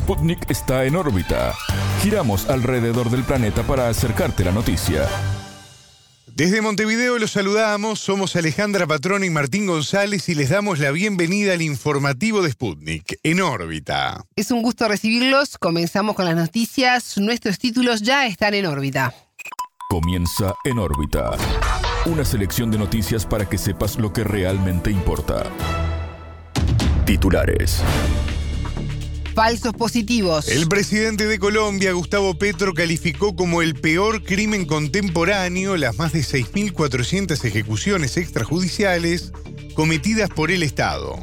Sputnik está en órbita. Giramos alrededor del planeta para acercarte la noticia. Desde Montevideo los saludamos, somos Alejandra Patrón y Martín González y les damos la bienvenida al informativo de Sputnik, en órbita. Es un gusto recibirlos, comenzamos con las noticias, nuestros títulos ya están en órbita. Comienza En órbita, una selección de noticias para que sepas lo que realmente importa. Titulares. Falsos positivos. El presidente de Colombia, Gustavo Petro, calificó como el peor crimen contemporáneo las más de 6.400 ejecuciones extrajudiciales cometidas por el Estado.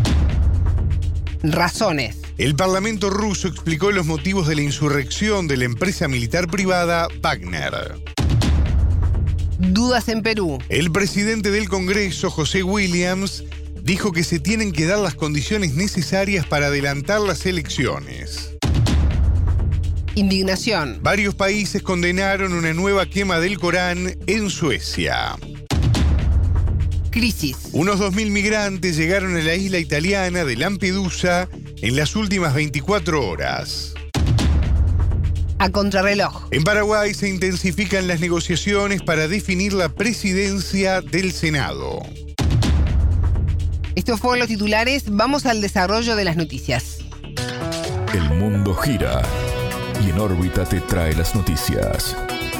Razones. El Parlamento ruso explicó los motivos de la insurrección de la empresa militar privada Wagner. Dudas en Perú. El presidente del Congreso, José Williams, dijo que se tienen que dar las condiciones necesarias para adelantar las elecciones. Indignación. Varios países condenaron una nueva quema del Corán en Suecia. Crisis. Unos 2.000 migrantes llegaron a la isla italiana de Lampedusa en las últimas 24 horas. A contrarreloj. En Paraguay se intensifican las negociaciones para definir la presidencia del Senado. Estos fueron los titulares, vamos al desarrollo de las noticias. El mundo gira y En órbita te trae las noticias.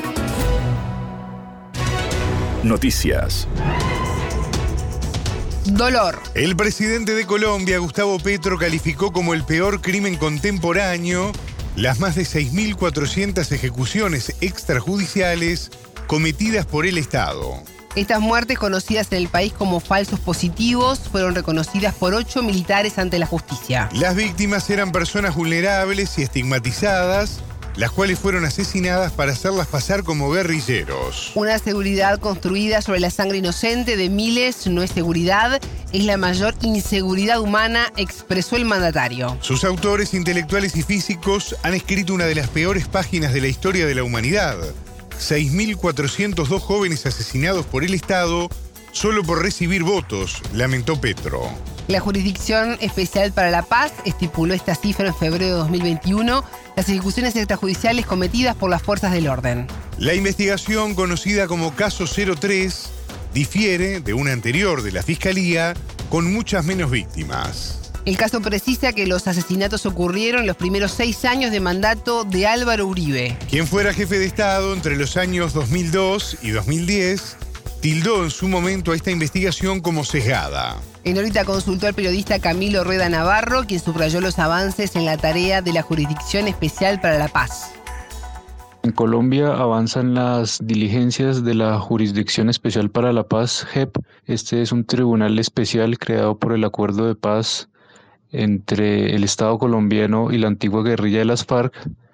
Noticias. Dolor. El presidente de Colombia, Gustavo Petro, calificó como el peor crimen contemporáneo las más de 6.400 ejecuciones extrajudiciales cometidas por el Estado. Estas muertes, conocidas en el país como falsos positivos, fueron reconocidas por 8 militares ante la justicia. Las víctimas eran personas vulnerables y estigmatizadas, las cuales fueron asesinadas para hacerlas pasar como guerrilleros. Una seguridad construida sobre la sangre inocente de miles no es seguridad, es la mayor inseguridad humana, expresó el mandatario. Sus autores intelectuales y físicos han escrito una de las peores páginas de la historia de la humanidad. 6.402 jóvenes asesinados por el Estado solo por recibir votos, lamentó Petro. La Jurisdicción Especial para la Paz estipuló esta cifra en febrero de 2021, las ejecuciones extrajudiciales cometidas por las fuerzas del orden. La investigación, conocida como Caso 03, difiere de una anterior de la Fiscalía, con muchas menos víctimas. El caso precisa que los asesinatos ocurrieron en los primeros 6 años de mandato de Álvaro Uribe. Quien fuera jefe de Estado entre los años 2002 y 2010, tildó en su momento a esta investigación como sesgada. En órbita consultó al periodista Camilo Rueda Navarro, quien subrayó los avances en la tarea de la Jurisdicción Especial para la Paz. En Colombia avanzan las diligencias de la Jurisdicción Especial para la Paz, JEP. Este es un tribunal especial creado por el Acuerdo de Paz entre el Estado colombiano y la antigua guerrilla de las FARC,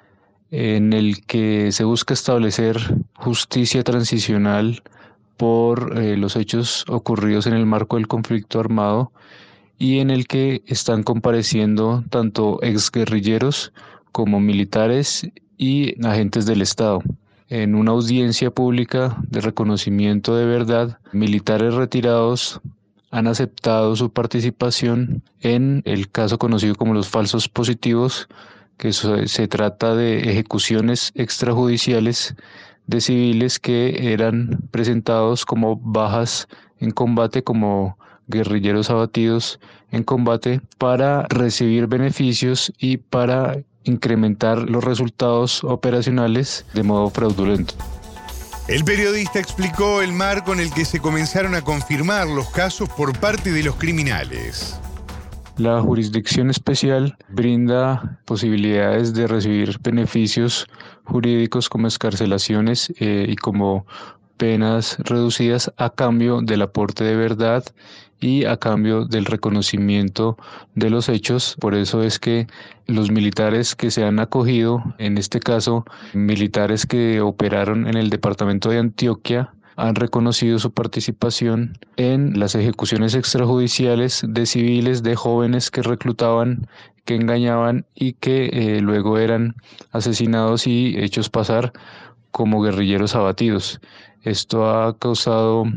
en el que se busca establecer justicia transicional por los hechos ocurridos en el marco del conflicto armado y en el que están compareciendo tanto exguerrilleros como militares y agentes del Estado. En una audiencia pública de reconocimiento de verdad, militares retirados han aceptado su participación en el caso conocido como los falsos positivos, que se trata de ejecuciones extrajudiciales de civiles que eran presentados como bajas en combate, como guerrilleros abatidos en combate, para recibir beneficios y para incrementar los resultados operacionales de modo fraudulento. El periodista explicó el marco en el que se comenzaron a confirmar los casos por parte de los criminales. La jurisdicción especial brinda posibilidades de recibir beneficios jurídicos como excarcelaciones y como penas reducidas a cambio del aporte de verdad y a cambio del reconocimiento de los hechos. Por eso es que los militares que se han acogido, en este caso militares que operaron en el departamento de Antioquia, han reconocido su participación en las ejecuciones extrajudiciales de civiles, de jóvenes que reclutaban, que engañaban y que luego eran asesinados y hechos pasar como guerrilleros abatidos. Esto ha causado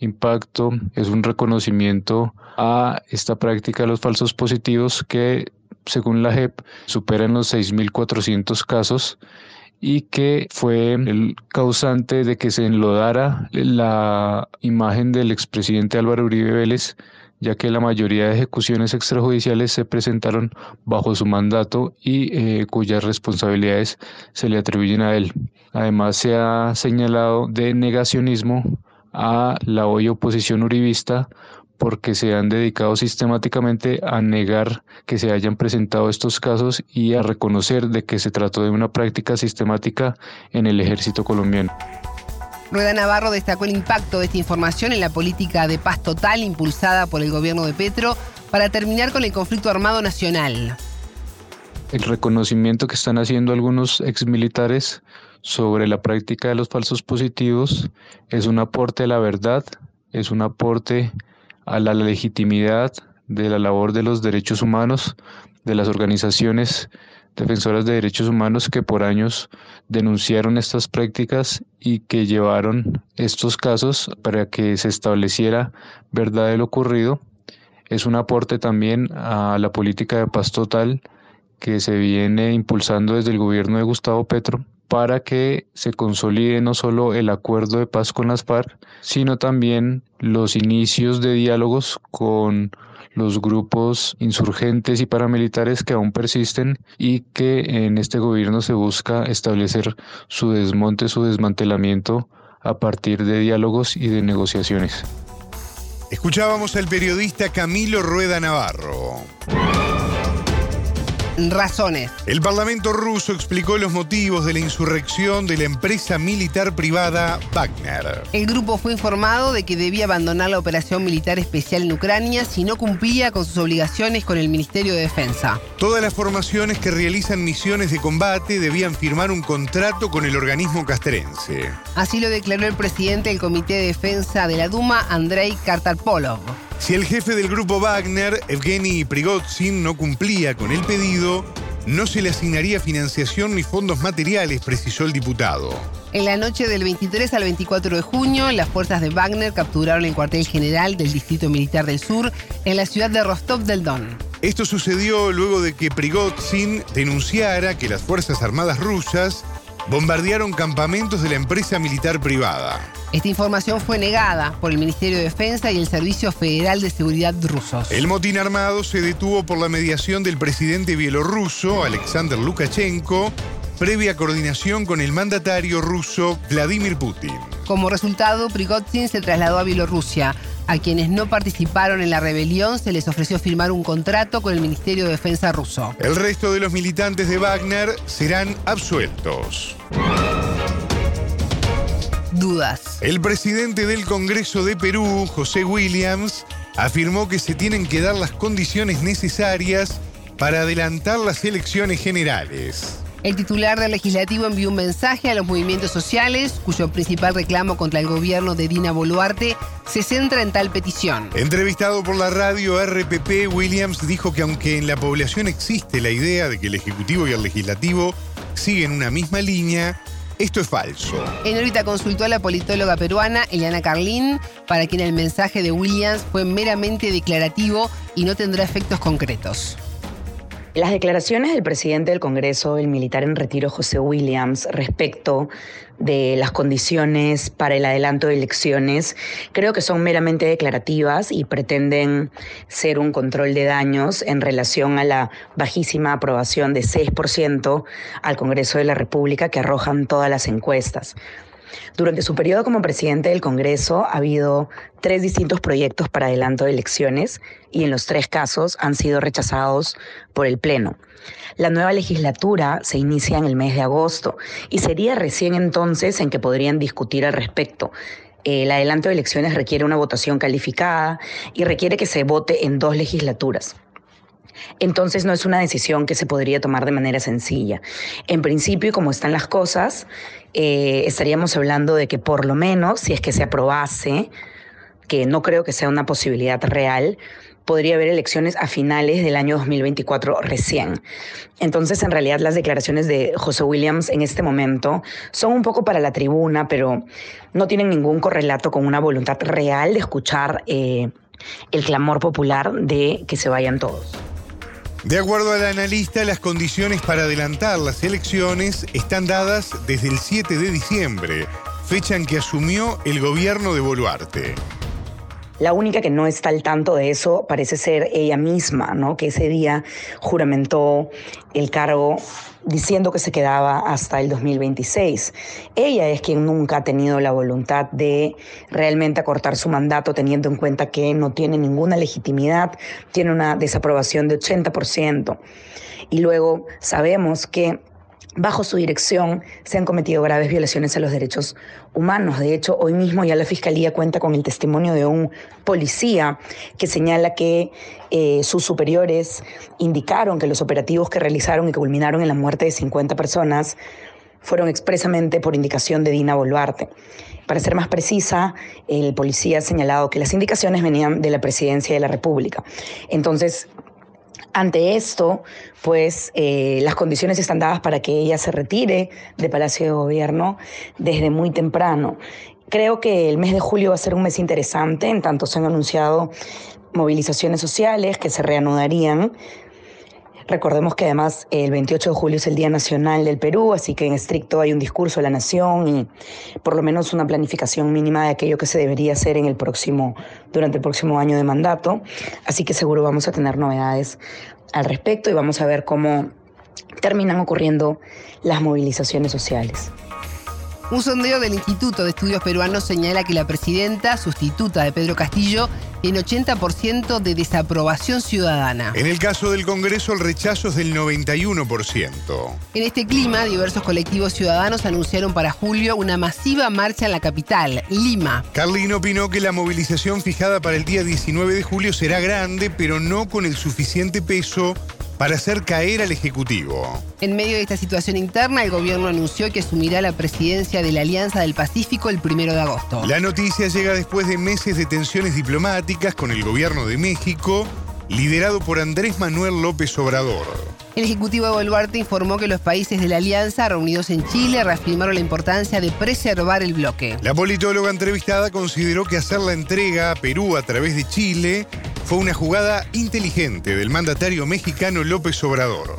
impacto, es un reconocimiento a esta práctica de los falsos positivos que, según la JEP, superan los 6.400 casos y que fue el causante de que se enlodara la imagen del expresidente Álvaro Uribe Vélez, ya que la mayoría de ejecuciones extrajudiciales se presentaron bajo su mandato y cuyas responsabilidades se le atribuyen a él. Además, se ha señalado de negacionismo a la hoy oposición uribista porque se han dedicado sistemáticamente a negar que se hayan presentado estos casos y a reconocer de que se trató de una práctica sistemática en el ejército colombiano. Rueda Navarro destacó el impacto de esta información en la política de paz total impulsada por el gobierno de Petro para terminar con el conflicto armado nacional. El reconocimiento que están haciendo algunos exmilitares sobre la práctica de los falsos positivos es un aporte a la verdad, es un aporte a la legitimidad de la labor de los derechos humanos, de las organizaciones defensoras de derechos humanos que por años denunciaron estas prácticas y que llevaron estos casos para que se estableciera verdad de lo ocurrido. Es un aporte también a la política de paz total que se viene impulsando desde el gobierno de Gustavo Petro para que se consolide no solo el acuerdo de paz con las FARC, sino también los inicios de diálogos con los grupos insurgentes y paramilitares que aún persisten y que en este gobierno se busca establecer su desmonte, su desmantelamiento a partir de diálogos y de negociaciones. Escuchábamos al periodista Camilo Rueda Navarro. Razones. El Parlamento ruso explicó los motivos de la insurrección de la empresa militar privada Wagner. El grupo fue informado de que debía abandonar la operación militar especial en Ucrania si no cumplía con sus obligaciones con el Ministerio de Defensa. Todas las formaciones que realizan misiones de combate debían firmar un contrato con el organismo castrense. Así lo declaró el presidente del Comité de Defensa de la Duma, Andrei Kartalpolov. Si el jefe del grupo Wagner, Evgeny Prigozhin, no cumplía con el pedido, no se le asignaría financiación ni fondos materiales, precisó el diputado. En la noche del 23 al 24 de junio, las fuerzas de Wagner capturaron el cuartel general del Distrito Militar del Sur en la ciudad de Rostov del Don. Esto sucedió luego de que Prigozhin denunciara que las Fuerzas Armadas rusas bombardearon campamentos de la empresa militar privada. Esta información fue negada por el Ministerio de Defensa y el Servicio Federal de Seguridad rusos. El motín armado se detuvo por la mediación del presidente bielorruso, Alexander Lukashenko, previa coordinación con el mandatario ruso, Vladimir Putin. Como resultado, Prigozhin se trasladó a Bielorrusia. A quienes no participaron en la rebelión se les ofreció firmar un contrato con el Ministerio de Defensa ruso. El resto de los militantes de Wagner serán absueltos. Dudas. El presidente del Congreso de Perú, José Williams, afirmó que se tienen que dar las condiciones necesarias para adelantar las elecciones generales. El titular del Legislativo envió un mensaje a los movimientos sociales, cuyo principal reclamo contra el gobierno de Dina Boluarte se centra en tal petición. Entrevistado por la radio RPP, Williams dijo que aunque en la población existe la idea de que el Ejecutivo y el Legislativo siguen una misma línea, esto es falso. En órbita consultó a la politóloga peruana Eliana Carlín, para quien el mensaje de Williams fue meramente declarativo y no tendrá efectos concretos. Las declaraciones del presidente del Congreso, el militar en retiro José Williams, respecto de las condiciones para el adelanto de elecciones, creo que son meramente declarativas y pretenden ser un control de daños en relación a la bajísima aprobación de 6% al Congreso de la República que arrojan todas las encuestas. Durante su periodo como presidente del Congreso ha habido 3 distintos proyectos para adelanto de elecciones y en los 3 casos han sido rechazados por el Pleno. La nueva legislatura se inicia en el mes de agosto y sería recién entonces en que podrían discutir al respecto. El adelanto de elecciones requiere una votación calificada y requiere que se vote en 2 legislaturas. Entonces no es una decisión que se podría tomar de manera sencilla. En principio, como están las cosas, estaríamos hablando de que por lo menos, si es que se aprobase, que no creo que sea una posibilidad real, podría haber elecciones a finales del año 2024 recién. Entonces, en realidad, las declaraciones de José Williams en este momento son un poco para la tribuna, pero no tienen ningún correlato con una voluntad real de escuchar el clamor popular de que se vayan todos. De acuerdo al analista, las condiciones para adelantar las elecciones están dadas desde el 7 de diciembre, fecha en que asumió el gobierno de Boluarte. La única que no está al tanto de eso parece ser ella misma, ¿no? Que ese día juramentó el cargo diciendo que se quedaba hasta el 2026. Ella es quien nunca ha tenido la voluntad de realmente acortar su mandato, teniendo en cuenta que no tiene ninguna legitimidad, tiene una desaprobación de 80%. Y luego sabemos que bajo su dirección se han cometido graves violaciones a los derechos humanos. De hecho, hoy mismo ya la Fiscalía cuenta con el testimonio de un policía que señala que sus superiores indicaron que los operativos que realizaron y que culminaron en la muerte de 50 personas fueron expresamente por indicación de Dina Boluarte. Para ser más precisa, el policía ha señalado que las indicaciones venían de la Presidencia de la República. Entonces, ante esto, pues las condiciones están dadas para que ella se retire de Palacio de Gobierno desde muy temprano. Creo que el mes de julio va a ser un mes interesante, en tanto se han anunciado movilizaciones sociales que se reanudarían. Recordemos que además el 28 de julio es el Día Nacional del Perú, así que en estricto hay un discurso de la nación y por lo menos una planificación mínima de aquello que se debería hacer durante el próximo año de mandato. Así que seguro vamos a tener novedades al respecto y vamos a ver cómo terminan ocurriendo las movilizaciones sociales. Un sondeo del Instituto de Estudios Peruanos señala que la presidenta sustituta de Pedro Castillo tiene 80% de desaprobación ciudadana. En el caso del Congreso, el rechazo es del 91%. En este clima, diversos colectivos ciudadanos anunciaron para julio una masiva marcha en la capital, Lima. Carlín opinó que la movilización fijada para el día 19 de julio será grande, pero no con el suficiente peso para hacer caer al Ejecutivo. En medio de esta situación interna, el gobierno anunció que asumirá la presidencia de la Alianza del Pacífico el 1 de agosto. La noticia llega después de meses de tensiones diplomáticas con el gobierno de México, liderado por Andrés Manuel López Obrador. El Ejecutivo de Boluarte informó que los países de la Alianza reunidos en Chile reafirmaron la importancia de preservar el bloque. La politóloga entrevistada consideró que hacer la entrega a Perú a través de Chile fue una jugada inteligente del mandatario mexicano López Obrador.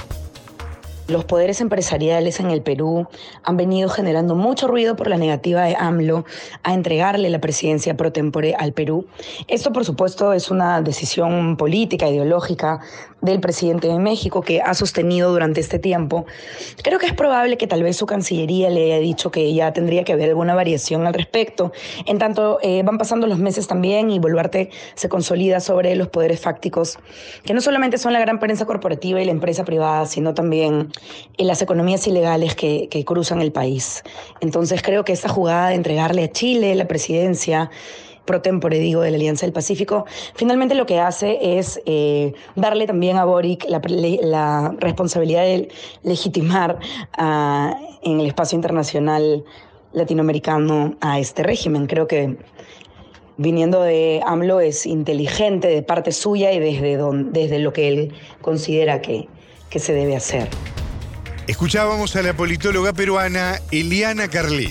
Los poderes empresariales en el Perú han venido generando mucho ruido por la negativa de AMLO a entregarle la presidencia pro tempore al Perú. Esto, por supuesto, es una decisión política, ideológica del presidente de México que ha sostenido durante este tiempo. Creo que es probable que tal vez su Cancillería le haya dicho que ya tendría que haber alguna variación al respecto. En tanto, van pasando los meses también y Boluarte se consolida sobre los poderes fácticos, que no solamente son la gran prensa corporativa y la empresa privada, sino también en las economías ilegales que cruzan el país. Entonces creo que esta jugada de entregarle a Chile la presidencia pro tempore, de la Alianza del Pacífico, finalmente lo que hace es darle también a Boric la responsabilidad de legitimar en el espacio internacional latinoamericano a este régimen. Creo que viniendo de AMLO es inteligente de parte suya y desde lo que él considera que se debe hacer. Escuchábamos a la politóloga peruana Eliana Carlín.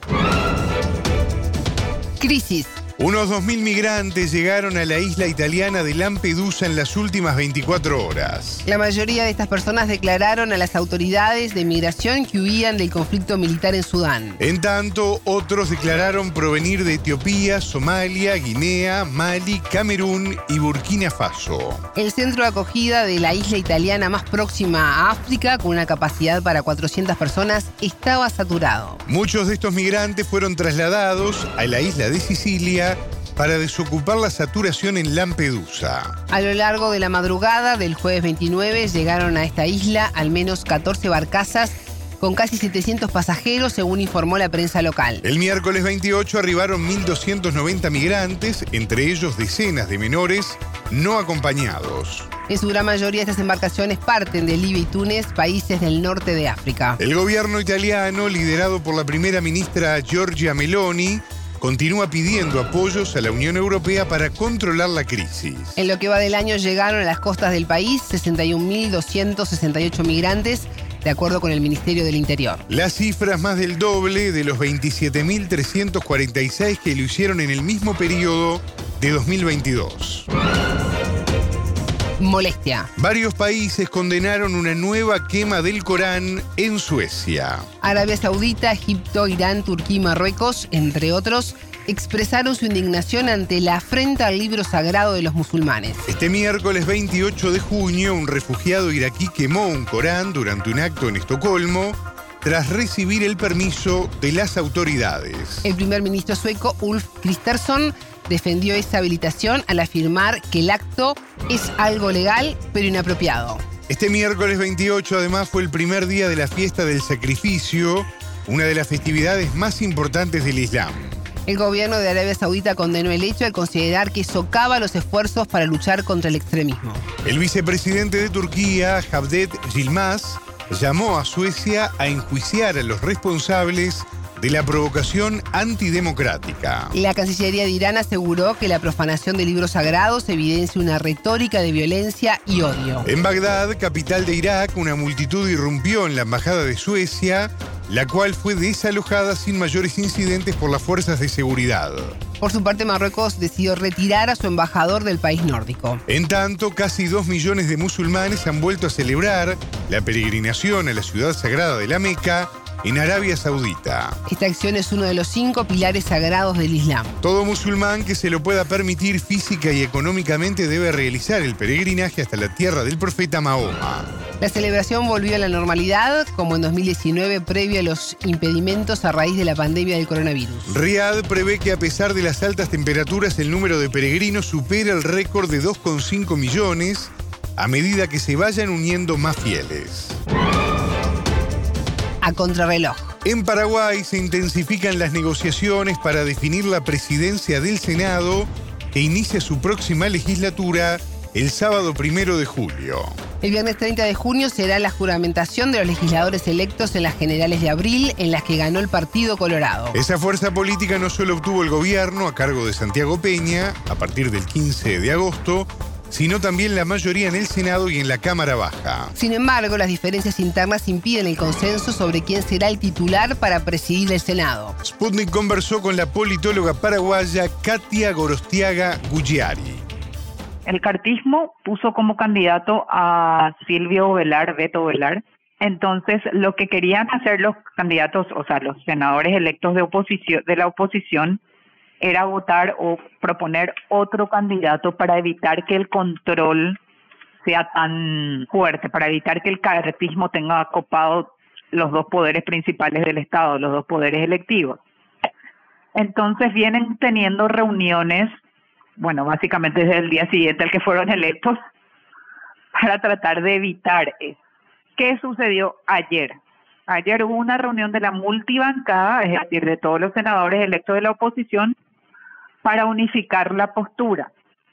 Crisis. Unos 2.000 migrantes llegaron a la isla italiana de Lampedusa en las últimas 24 horas. La mayoría de estas personas declararon a las autoridades de migración que huían del conflicto militar en Sudán. En tanto, otros declararon provenir de Etiopía, Somalia, Guinea, Mali, Camerún y Burkina Faso. El centro de acogida de la isla italiana más próxima a África, con una capacidad para 400 personas, estaba saturado. Muchos de estos migrantes fueron trasladados a la isla de Sicilia para desocupar la saturación en Lampedusa. A lo largo de la madrugada del jueves 29 llegaron a esta isla al menos 14 barcazas con casi 700 pasajeros, según informó la prensa local. El miércoles 28 arribaron 1.290 migrantes, entre ellos decenas de menores no acompañados. En su gran mayoría estas embarcaciones parten de Libia y Túnez, países del norte de África. El gobierno italiano, liderado por la primera ministra Giorgia Meloni, continúa pidiendo apoyos a la Unión Europea para controlar la crisis. En lo que va del año llegaron a las costas del país 61.268 migrantes, de acuerdo con el Ministerio del Interior. Las cifras más del doble de los 27.346 que lo hicieron en el mismo periodo de 2022. Molestia. Varios países condenaron una nueva quema del Corán en Suecia. Arabia Saudita, Egipto, Irán, Turquía y Marruecos, entre otros, expresaron su indignación ante la afrenta al libro sagrado de los musulmanes. Este miércoles 28 de junio, un refugiado iraquí quemó un Corán durante un acto en Estocolmo tras recibir el permiso de las autoridades. El primer ministro sueco, Ulf Kristersson, defendió esa habilitación al afirmar que el acto es algo legal pero inapropiado. Este miércoles 28 además fue el primer día de la fiesta del sacrificio, una de las festividades más importantes del Islam. El gobierno de Arabia Saudita condenó el hecho al considerar que socava los esfuerzos para luchar contra el extremismo. El vicepresidente de Turquía, Cevdet Yilmaz, llamó a Suecia a enjuiciar a los responsables de la provocación antidemocrática. La Cancillería de Irán aseguró que la profanación de libros sagrados evidencia una retórica de violencia y odio. En Bagdad, capital de Irak, una multitud irrumpió en la embajada de Suecia, la cual fue desalojada sin mayores incidentes por las fuerzas de seguridad. Por su parte, Marruecos decidió retirar a su embajador del país nórdico. En tanto, casi 2 millones de musulmanes han vuelto a celebrar la peregrinación a la ciudad sagrada de la Meca, en Arabia Saudita. Esta acción es uno de los 5 pilares sagrados del Islam. Todo musulmán que se lo pueda permitir física y económicamente debe realizar el peregrinaje hasta la tierra del profeta Mahoma. La celebración volvió a la normalidad, como en 2019, previo a los impedimentos a raíz de la pandemia del coronavirus. Riad prevé que a pesar de las altas temperaturas, el número de peregrinos supera el récord de 2,5 millones a medida que se vayan uniendo más fieles. A contrarreloj. En Paraguay se intensifican las negociaciones para definir la presidencia del Senado, que inicia su próxima legislatura el sábado 1 de julio. El viernes 30 de junio será la juramentación de los legisladores electos en las generales de abril, en las que ganó el Partido Colorado. Esa fuerza política no solo obtuvo el gobierno a cargo de Santiago Peña a partir del 15 de agosto, sino también la mayoría en el Senado y en la Cámara Baja. Sin embargo, las diferencias internas impiden el consenso sobre quién será el titular para presidir el Senado. Sputnik conversó con la politóloga paraguaya Katia Gorostiaga Gugliari. El cartismo puso como candidato a Silvio Velar, Beto Velar. Entonces, lo que querían hacer los candidatos, o sea, los senadores electos de la oposición, era votar o proponer otro candidato para evitar que el control sea tan fuerte, para evitar que el cartismo tenga copado los 2 poderes principales del Estado, los 2 poderes electivos. Entonces vienen teniendo reuniones, bueno, básicamente desde el día siguiente al que fueron electos, para tratar de evitar eso. ¿Qué sucedió ayer? Ayer hubo una reunión de la multibancada, es decir, de todos los senadores electos de la oposición, para unificar la postura.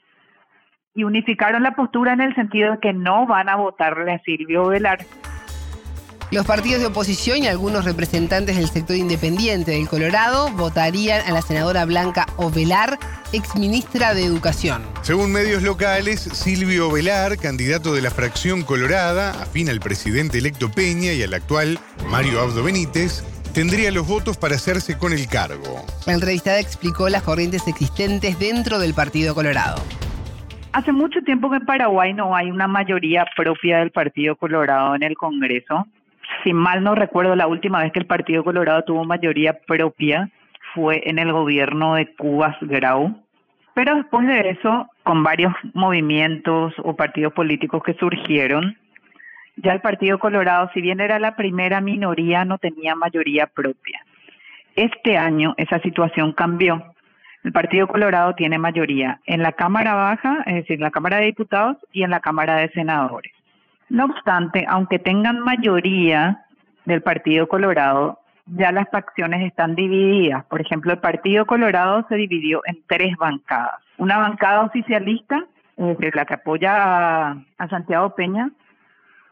Y unificaron la postura en el sentido de que no van a votarle a Silvio Velar. Los partidos de oposición y algunos representantes del sector independiente del Colorado votarían a la senadora Blanca Ovelar, exministra de Educación. Según medios locales, Silvio Velar, candidato de la fracción colorada, afín al presidente electo Peña y al actual Mario Abdo Benítez, tendría los votos para hacerse con el cargo. La entrevistada explicó las corrientes existentes dentro del Partido Colorado. Hace mucho tiempo que en Paraguay no hay una mayoría propia del Partido Colorado en el Congreso. Si mal no recuerdo, la última vez que el Partido Colorado tuvo mayoría propia fue en el gobierno de Cubas Grau. Pero después de eso, con varios movimientos o partidos políticos que surgieron, ya el Partido Colorado, si bien era la primera minoría, no tenía mayoría propia. Este año esa situación cambió. El Partido Colorado tiene mayoría en la Cámara Baja, es decir, en la Cámara de Diputados y en la Cámara de Senadores. No obstante, aunque tengan mayoría del Partido Colorado, ya las facciones están divididas. Por ejemplo, el Partido Colorado se dividió en 3 bancadas. Una bancada oficialista, es decir, la que apoya a Santiago Peña.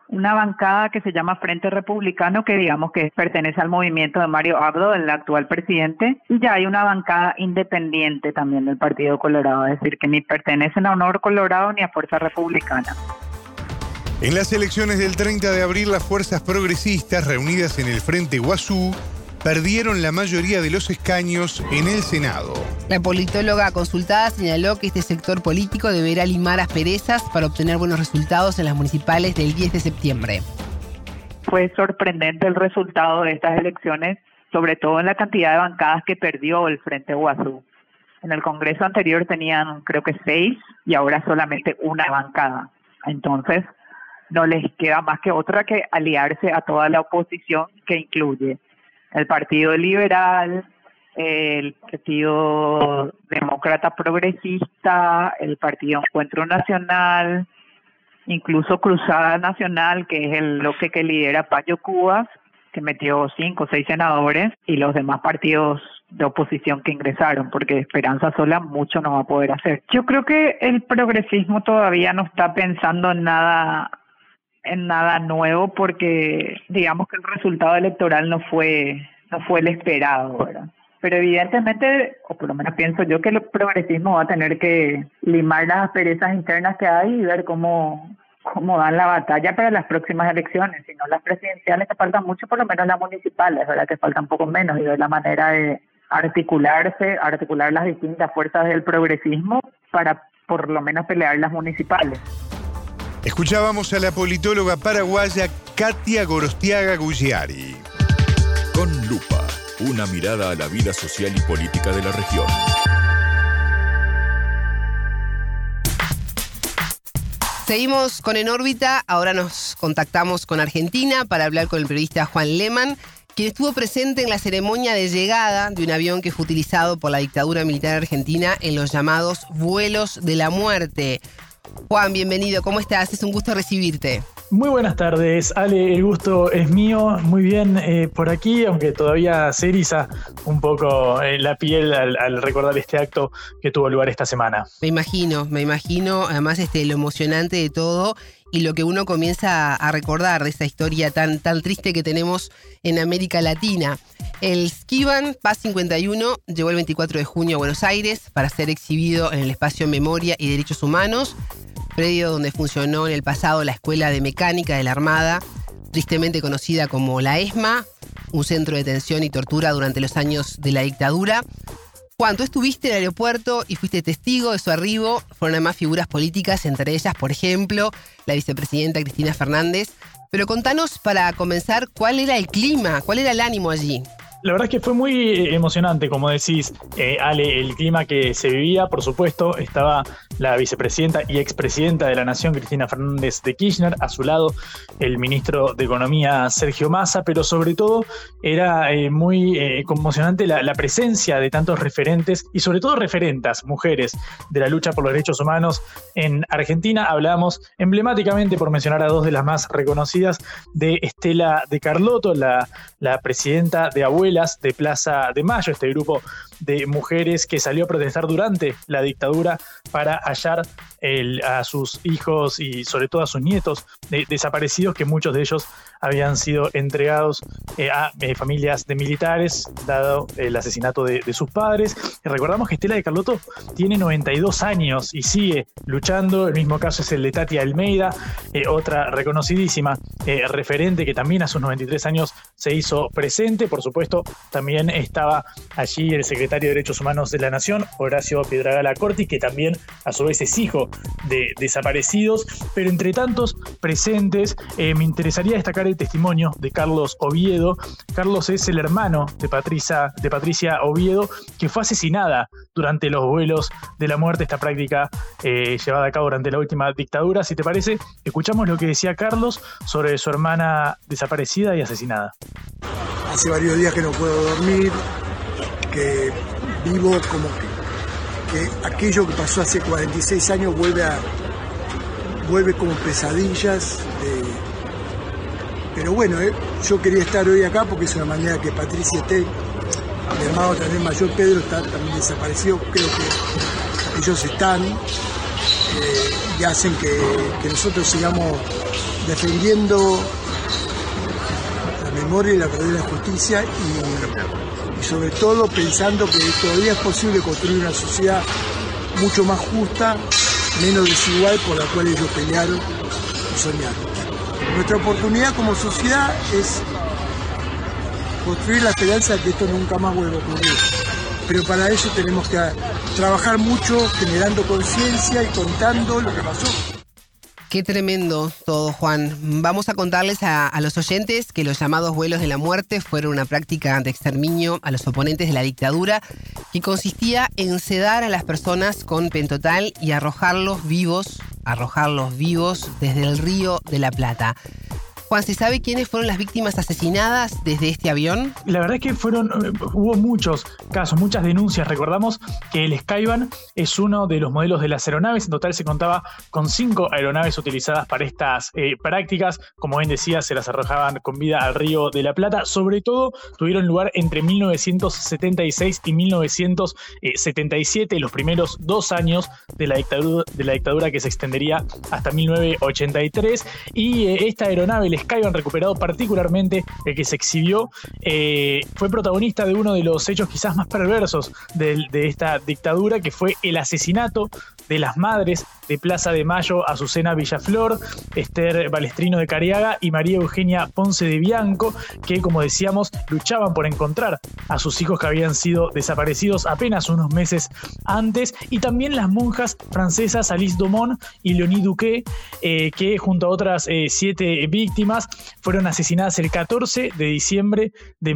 una bancada que se llama Frente Republicano, que digamos que pertenece al movimiento de Mario Abdo, el actual presidente, y ya hay una bancada independiente también del Partido Colorado, es decir, que ni pertenecen a Honor Colorado ni a Fuerza Republicana. En las elecciones del 30 de abril, las fuerzas progresistas reunidas en el Frente Guazú perdieron la mayoría de los escaños en el Senado. La politóloga consultada señaló que este sector político deberá limar asperezas para obtener buenos resultados en las municipales del 10 de septiembre. Fue sorprendente el resultado de estas elecciones, sobre todo en la cantidad de bancadas que perdió el Frente Guazú. En el Congreso anterior tenían creo que 6 y ahora solamente una bancada. Entonces no les queda más que otra que aliarse a toda la oposición, que incluye el Partido Liberal, el Partido Demócrata Progresista, el Partido Encuentro Nacional, incluso Cruzada Nacional, que es el bloque que lidera Payo Cubas, que metió 5 o 6 senadores, y los demás partidos de oposición que ingresaron, porque Esperanza sola mucho no va a poder hacer. Yo creo que el progresismo todavía no está pensando en nada nuevo, porque digamos que el resultado electoral no fue el esperado, ¿verdad? Pero evidentemente, o por lo menos pienso yo, que el progresismo va a tener que limar las asperezas internas que hay y ver cómo dan la batalla para las próximas elecciones. Si no las presidenciales, que faltan mucho, por lo menos las municipales, ¿verdad? Que faltan un poco menos, y ver la manera de articular las distintas fuerzas del progresismo para por lo menos pelear las municipales. Escuchábamos a la politóloga paraguaya Katia Gorostiaga Guggiari. Con lupa, una mirada a la vida social y política de la región. Seguimos con En órbita, ahora nos contactamos con Argentina para hablar con el periodista Juan Lehmann, quien estuvo presente en la ceremonia de llegada de un avión que fue utilizado por la dictadura militar argentina en los llamados vuelos de la muerte. Juan, bienvenido, ¿cómo estás? Es un gusto recibirte. Muy buenas tardes, Ale, el gusto es mío, muy bien por aquí, aunque todavía se eriza un poco la piel al recordar este acto que tuvo lugar esta semana. Me imagino, además lo emocionante de todo y lo que uno comienza a recordar de esta historia tan triste que tenemos en América Latina. El Skiban Paz 51 llegó el 24 de junio a Buenos Aires para ser exhibido en el espacio Memoria y Derechos Humanos, predio donde funcionó en el pasado la Escuela de Mecánica de la Armada, tristemente conocida como la ESMA, un centro de detención y tortura durante los años de la dictadura. Juan, tú estuviste en el aeropuerto y fuiste testigo de su arribo. Fueron además figuras políticas, entre ellas, por ejemplo, la vicepresidenta Cristina Fernández. Pero contanos, para comenzar, ¿cuál era el clima? ¿Cuál era el ánimo allí? La verdad es que fue muy emocionante, como decís, Ale, el clima que se vivía. Por supuesto, estaba la vicepresidenta y expresidenta de la Nación, Cristina Fernández de Kirchner, a su lado el ministro de Economía, Sergio Massa, pero sobre todo era muy conmocionante la presencia de tantos referentes y sobre todo referentas, mujeres de la lucha por los derechos humanos en Argentina. Hablamos emblemáticamente, por mencionar a dos de las más reconocidas, de Estela de Carlotto, la presidenta de Abuelas de Plaza de Mayo, este grupo de mujeres que salió a protestar durante la dictadura para hallar a sus hijos y sobre todo a sus nietos desaparecidos, que muchos de ellos habían sido entregados a familias de militares, dado el asesinato de sus padres. Y recordamos que Estela de Carlotto tiene 92 años y sigue luchando. El mismo caso es el de Tati Almeida, otra reconocidísima referente que también a sus 93 años se hizo presente. Por supuesto, también estaba allí el secretario de Derechos Humanos de la Nación, Horacio Piedragala Corti, que también a su vez es hijo de desaparecidos. Pero entre tantos presentes, me interesaría destacar el testimonio de Carlos Oviedo. Carlos es el hermano de Patricia Oviedo, que fue asesinada durante los vuelos de la muerte, esta práctica llevada a cabo durante la última dictadura. Si te parece, escuchamos lo que decía Carlos sobre su hermana desaparecida y asesinada. Hace varios días que no puedo dormir, que vivo como que aquello que pasó hace 46 años vuelve como pesadillas. Pero bueno, yo quería estar hoy acá porque es una manera que Patricia esté. Mi hermano también mayor, Pedro, está también desaparecido. Creo que ellos están y hacen que nosotros sigamos defendiendo la memoria y la verdadera justicia y sobre todo pensando que todavía es posible construir una sociedad mucho más justa, menos desigual, por la cual ellos pelearon y soñaron. Nuestra oportunidad como sociedad es construir la esperanza de que esto nunca más vuelva a ocurrir. Pero para eso tenemos que trabajar mucho, generando conciencia y contando lo que pasó. Qué tremendo todo, Juan. Vamos a contarles a los oyentes que los llamados vuelos de la muerte fueron una práctica de exterminio a los oponentes de la dictadura que consistía en sedar a las personas con pentotal y arrojarlos vivos desde el Río de la Plata. Juan, ¿se sabe quiénes fueron las víctimas asesinadas desde este avión? La verdad es que hubo muchos casos, muchas denuncias. Recordamos que el Skyban es uno de los modelos de las aeronaves. En total se contaba con 5 aeronaves utilizadas para estas prácticas. Como bien decía, se las arrojaban con vida al Río de la Plata. Sobre todo tuvieron lugar entre 1976 y 1977, los primeros 2 años de la dictadura que se extendería hasta 1983. Y esta aeronave, el Skyban, recuperado particularmente, el que se exhibió, fue protagonista de uno de los hechos quizás más perversos de esta dictadura, que fue el asesinato de las madres de Plaza de Mayo, Azucena Villaflor, Esther Balestrino de Cariaga y María Eugenia Ponce de Bianco, que, como decíamos, luchaban por encontrar a sus hijos que habían sido desaparecidos apenas unos meses antes, y también las monjas francesas Alice Domon y Leonie Duquet, que junto a otras 7 víctimas fueron asesinadas el 14 de diciembre de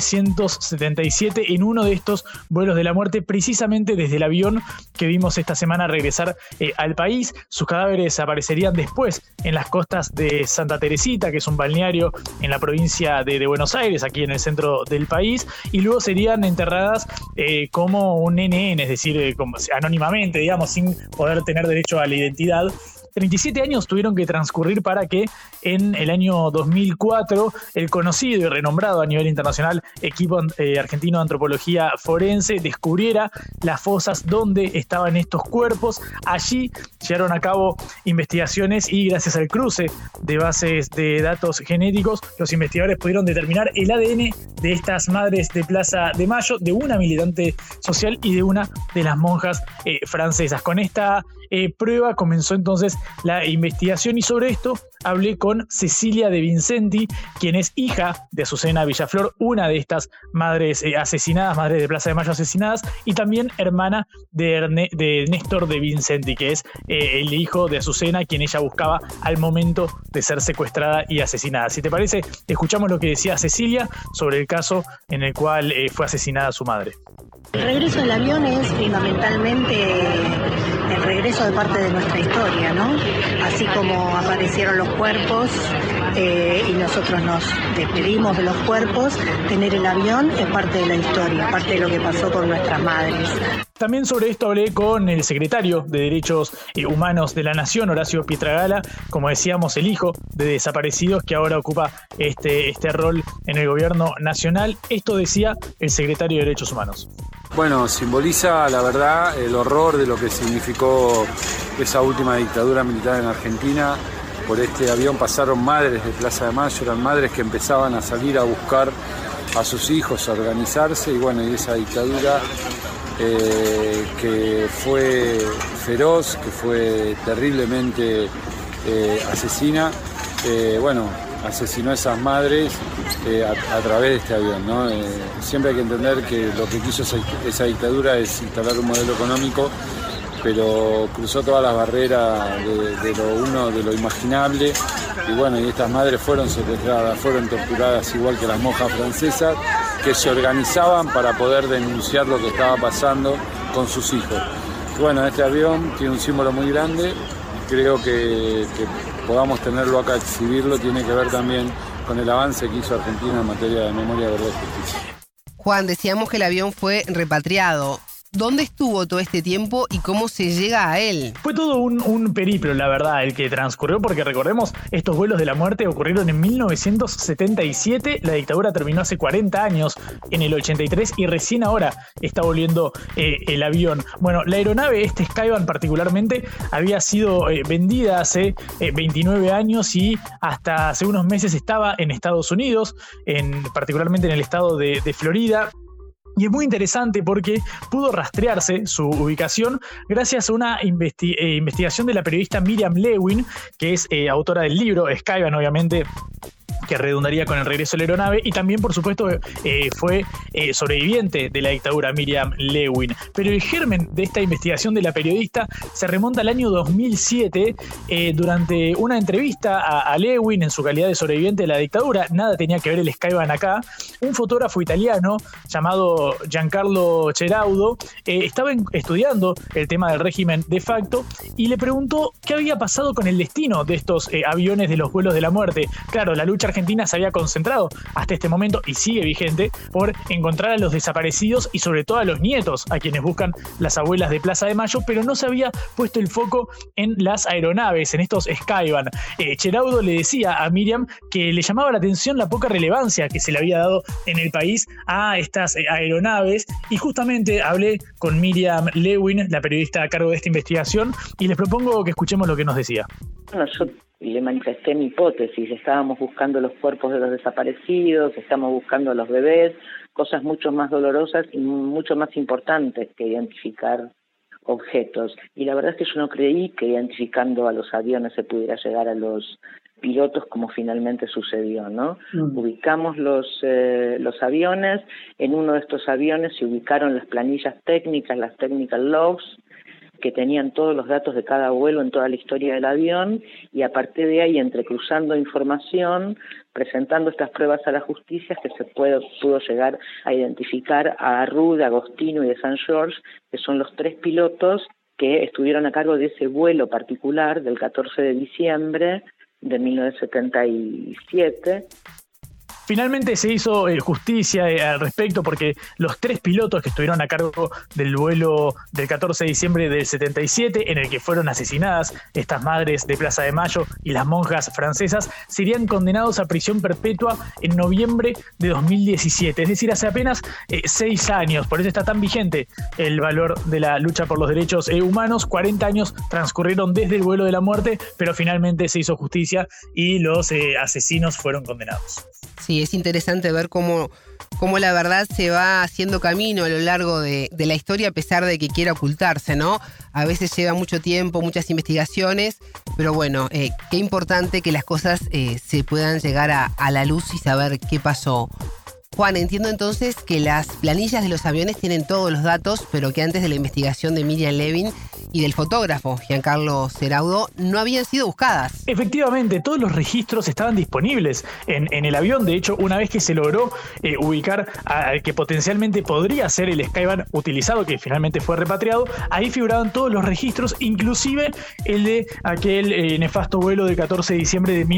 1977 en uno de estos vuelos de la muerte, precisamente desde el avión que vimos esta semana regresar al país. Sus cadáveres aparecerían después en las costas de Santa Teresita, que es un balneario en la provincia de Buenos Aires, aquí en el centro del país, y luego serían enterradas como un NN, es decir, anónimamente, digamos, sin poder tener derecho a la identidad. 37 años tuvieron que transcurrir para que en el año 2004 el conocido y renombrado a nivel internacional equipo argentino de antropología forense descubriera las fosas donde estaban estos cuerpos. Allí llevaron a cabo investigaciones y gracias al cruce de bases de datos genéticos, los investigadores pudieron determinar el ADN de estas madres de Plaza de Mayo, de una militante social y de una de las monjas francesas. Con esta prueba comenzó entonces la investigación, y sobre esto hablé con Cecilia de Vincenti, quien es hija de Azucena Villaflor, una de estas madres asesinadas, madres de Plaza de Mayo asesinadas, y también hermana de Néstor de Vincenti, que es el hijo de Azucena, quien ella buscaba al momento de ser secuestrada y asesinada. Si te parece, escuchamos lo que decía Cecilia sobre el caso en el cual fue asesinada su madre. El regreso del avión es fundamentalmente el regreso de parte de nuestra historia, ¿no? Así como aparecieron los cuerpos y nosotros nos despedimos de los cuerpos, tener el avión es parte de la historia, parte de lo que pasó con nuestras madres. También sobre esto hablé con el secretario de Derechos Humanos de la Nación, Horacio Pietragala, como decíamos, el hijo de desaparecidos, que ahora ocupa este rol en el gobierno nacional. Esto decía el secretario de Derechos Humanos. Bueno, simboliza, la verdad, el horror de lo que significó esa última dictadura militar en Argentina. Por este avión pasaron madres de Plaza de Mayo, eran madres que empezaban a salir a buscar a sus hijos, a organizarse, y bueno, y esa dictadura que fue feroz, que fue terriblemente asesina, asesinó a esas madres a través de este avión, ¿no? Siempre hay que entender que lo que quiso esa dictadura es instalar un modelo económico, pero cruzó todas las barreras de lo imaginable, y bueno, y estas madres fueron secuestradas, fueron torturadas igual que las monjas francesas, que se organizaban para poder denunciar lo que estaba pasando con sus hijos. Y bueno, este avión tiene un símbolo muy grande, creo que podamos tenerlo acá, exhibirlo, tiene que ver también con el avance que hizo Argentina en materia de memoria, verdad y justicia. Juan, decíamos que el avión fue repatriado. ¿Dónde estuvo todo este tiempo y cómo se llega a él? Fue todo un periplo, la verdad, el que transcurrió, porque recordemos, estos vuelos de la muerte ocurrieron en 1977, la dictadura terminó hace 40 años, en el 83, y recién ahora está volviendo el avión. Bueno, la aeronave, este Skyvan particularmente, había sido vendida hace 29 años y hasta hace unos meses estaba en Estados Unidos, particularmente en el estado de Florida. Y es muy interesante porque pudo rastrearse su ubicación gracias a una investigación de la periodista Miriam Lewin, que es autora del libro Skyvan, obviamente, que redundaría con el regreso de la aeronave, y también, por supuesto, fue sobreviviente de la dictadura, Miriam Lewin. Pero el germen de esta investigación de la periodista se remonta al año 2007, durante una entrevista a Lewin en su calidad de sobreviviente de la dictadura. Nada tenía que ver el Skyvan acá. Un fotógrafo italiano llamado Giancarlo Ceraudo estaba estudiando el tema del régimen de facto y le preguntó qué había pasado con el destino de estos aviones de los vuelos de la muerte. Claro, la lucha argentina se había concentrado hasta este momento y sigue vigente por encontrar a los desaparecidos y sobre todo a los nietos, a quienes buscan las abuelas de Plaza de Mayo, pero no se había puesto el foco en las aeronaves, en estos Skyvan. Ceraudo le decía a Miriam que le llamaba la atención la poca relevancia que se le había dado en el país a estas aeronaves, y justamente hablé con Miriam Lewin, la periodista a cargo de esta investigación, y les propongo que escuchemos lo que nos decía. Bueno, yo le manifesté mi hipótesis. Estábamos buscando los cuerpos de los desaparecidos, estamos buscando a los bebés, cosas mucho más dolorosas y mucho más importantes que identificar objetos. Y la verdad es que yo no creí que identificando a los aviones se pudiera llegar a los pilotos como finalmente sucedió, ¿no? Ubicamos los aviones. En uno de estos aviones se ubicaron las planillas técnicas, las technical logs, que tenían todos los datos de cada vuelo en toda la historia del avión, y a partir de ahí, entrecruzando información, presentando estas pruebas a la justicia, que se pudo llegar a identificar a Ruud, de Agostino y de St. George, que son los 3 pilotos que estuvieron a cargo de ese vuelo particular del 14 de diciembre de 1977. Finalmente se hizo justicia al respecto, porque los 3 pilotos que estuvieron a cargo del vuelo del 14 de diciembre del 77, en el que fueron asesinadas estas madres de Plaza de Mayo y las monjas francesas, serían condenados a prisión perpetua en noviembre de 2017, es decir, hace apenas 6 años. Por eso está tan vigente el valor de la lucha por los derechos humanos. 40 años transcurrieron desde el vuelo de la muerte, pero finalmente se hizo justicia y los asesinos fueron condenados. Sí, es interesante ver cómo la verdad se va haciendo camino a lo largo de la historia, a pesar de que quiera ocultarse, ¿no? A veces lleva mucho tiempo, muchas investigaciones, pero bueno, qué importante que las cosas se puedan llegar a la luz y saber qué pasó. Juan, entiendo entonces que las planillas de los aviones tienen todos los datos, pero que antes de la investigación de Miriam Lewin y del fotógrafo Giancarlo Ceraudo no habían sido buscadas. Efectivamente, todos los registros estaban disponibles en el avión. De hecho, una vez que se logró ubicar al que potencialmente podría ser el Skyvan utilizado, que finalmente fue repatriado, ahí figuraban todos los registros, inclusive el de aquel nefasto vuelo del 14 de diciembre de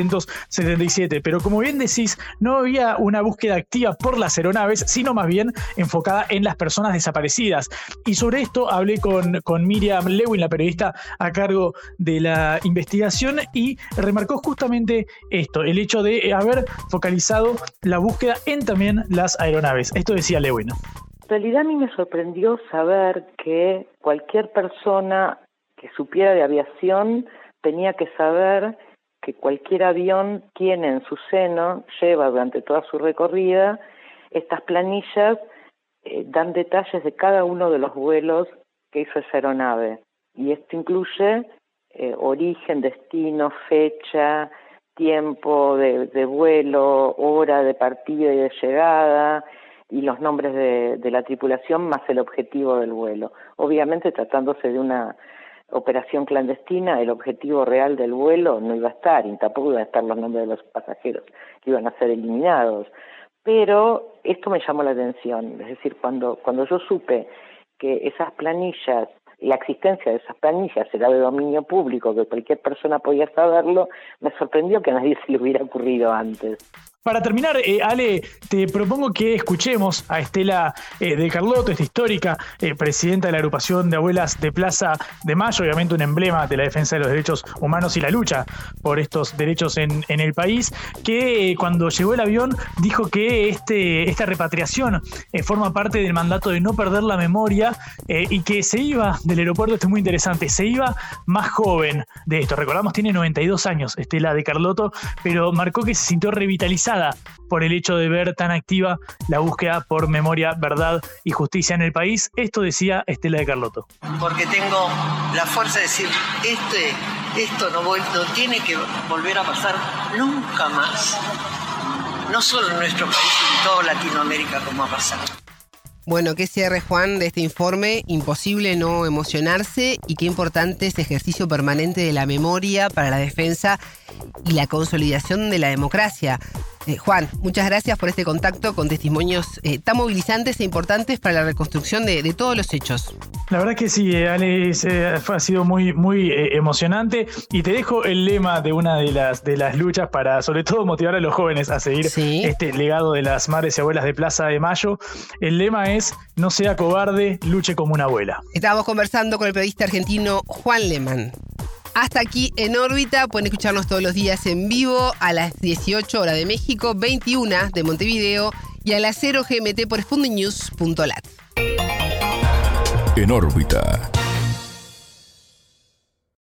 1977. Pero como bien decís, no había una búsqueda activa por las aeronaves, sino más bien enfocada en las personas desaparecidas. Y sobre esto hablé con Miriam Lewin, la periodista a cargo de la investigación, y remarcó justamente esto, el hecho de haber focalizado la búsqueda en también las aeronaves. Esto decía Lewin. En realidad a mí me sorprendió saber que cualquier persona que supiera de aviación tenía que saber que cualquier avión tiene en su seno, lleva durante toda su recorrida, estas planillas dan detalles de cada uno de los vuelos que hizo esa aeronave. Y esto incluye origen, destino, fecha, tiempo de vuelo, hora de partida y de llegada, y los nombres de la tripulación más el objetivo del vuelo. Obviamente, tratándose de una operación clandestina, el objetivo real del vuelo no iba a estar, y tampoco iban a estar los nombres de los pasajeros que iban a ser eliminados. Pero esto me llamó la atención, es decir, cuando yo supe que esas planillas, la existencia de esas planillas era de dominio público, que cualquier persona podía saberlo, me sorprendió que a nadie se le hubiera ocurrido antes. Para terminar, Ale, te propongo que escuchemos a Estela de Carlotto, esta histórica presidenta de la agrupación de abuelas de Plaza de Mayo, obviamente un emblema de la defensa de los derechos humanos y la lucha por estos derechos en el país, que cuando llegó el avión dijo que esta repatriación forma parte del mandato de no perder la memoria y que se iba del aeropuerto, esto es muy interesante, se iba más joven de esto. Recordamos, tiene 92 años Estela de Carlotto, pero marcó que se sintió revitalizada por el hecho de ver tan activa la búsqueda por memoria, verdad y justicia en el país. Esto decía Estela de Carlotto. Porque tengo la fuerza de decir, esto no tiene que volver a pasar nunca más. No solo en nuestro país, sino en toda Latinoamérica como ha pasado. Bueno, qué cierre, Juan, de este informe. Imposible no emocionarse y qué importante es ejercicio permanente de la memoria para la defensa y la consolidación de la democracia. Juan, muchas gracias por este contacto con testimonios tan movilizantes e importantes para la reconstrucción de todos los hechos. La verdad que sí, Ale, ha sido muy, muy emocionante, y te dejo el lema de una de las luchas para sobre todo motivar a los jóvenes a seguir este legado de las madres y abuelas de Plaza de Mayo. El lema es: no sea cobarde, luche como una abuela. Estábamos conversando con el periodista argentino Juan Lehmann. Hasta aquí En órbita. Pueden escucharnos todos los días en vivo a las 18 horas de México, 21 de Montevideo y a las 0 GMT por spundinews.lat. En órbita.